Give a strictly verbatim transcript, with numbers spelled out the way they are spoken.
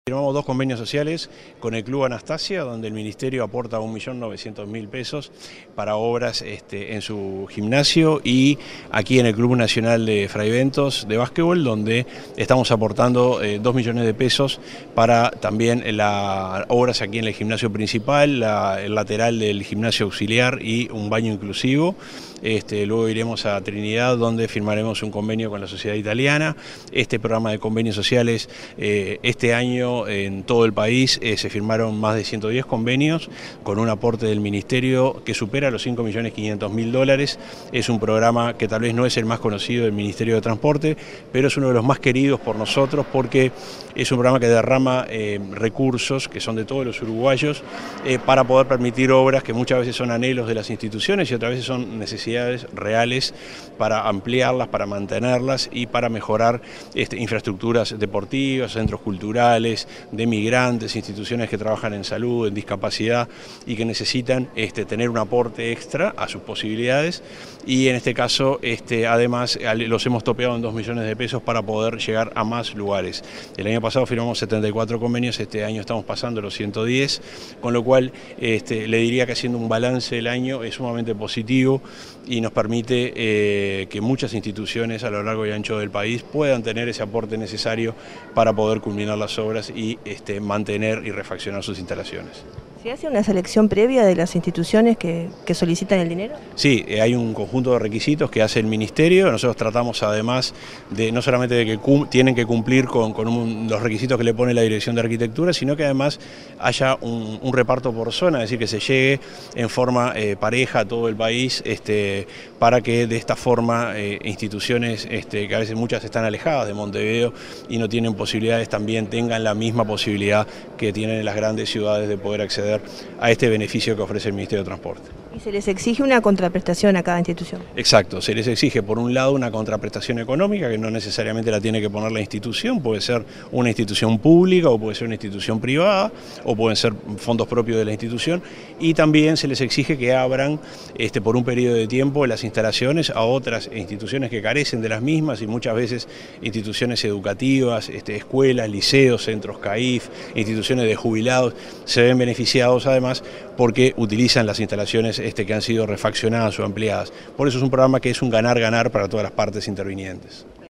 Firmamos dos convenios sociales con el Club Anastasia, donde el Ministerio aporta un millón novecientos mil pesos para obras este, en su gimnasio, y aquí en el Club Nacional de Fraiventos de Básquetbol, donde estamos aportando eh, dos millones de pesos para también las obras aquí en el gimnasio principal, la, el lateral del gimnasio auxiliar y un baño inclusivo. Este, luego iremos a Trinidad, donde firmaremos un convenio con la sociedad italiana. Este programa de convenios sociales, eh, este año en todo el país eh, se firmaron más de ciento diez convenios con un aporte del Ministerio que supera los cinco millones quinientos mil dólares. Es un programa que tal vez no es el más conocido del Ministerio de Transporte, pero es uno de los más queridos por nosotros, porque es un programa que derrama eh, recursos que son de todos los uruguayos eh, para poder permitir obras que muchas veces son anhelos de las instituciones y otras veces son necesidades reales para ampliarlas, para mantenerlas y para mejorar este, infraestructuras deportivas, centros culturales, de migrantes, instituciones que trabajan en salud, en discapacidad y que necesitan este, tener un aporte extra a sus posibilidades, y en este caso este, además los hemos topeado en dos millones de pesos para poder llegar a más lugares. El año pasado firmamos setenta y cuatro convenios, este año estamos pasando los ciento diez, con lo cual este, le diría que haciendo un balance del año es sumamente positivo y nos permite eh, que muchas instituciones a lo largo y ancho del país puedan tener ese aporte necesario para poder culminar las obras y este, mantener y refaccionar sus instalaciones. ¿Se hace una selección previa de las instituciones que, que solicitan el dinero? Sí, hay un conjunto de requisitos que hace el Ministerio. Nosotros tratamos además de no solamente de que tienen que cumplir con, con un, los requisitos que le pone la Dirección de Arquitectura, sino que además haya un, un reparto por zona, es decir, que se llegue en forma eh, pareja a todo el país, este, para que de esta forma eh, instituciones este, que a veces muchas están alejadas de Montevideo y no tienen posibilidades, también tengan la misma posibilidad que tienen en las grandes ciudades de poder acceder a este beneficio que ofrece el Ministerio de Transporte. ¿Y se les exige una contraprestación a cada institución? Exacto, se les exige por un lado una contraprestación económica, que no necesariamente la tiene que poner la institución, puede ser una institución pública o puede ser una institución privada o pueden ser fondos propios de la institución, y también se les exige que abran este, por un periodo de tiempo las instalaciones a otras instituciones que carecen de las mismas, y muchas veces instituciones educativas, este, escuelas, liceos, centros C A I F, instituciones de jubilados se ven beneficiados además porque utilizan las instalaciones este, que han sido refaccionadas o ampliadas. Por eso es un programa que es un ganar-ganar para todas las partes intervinientes.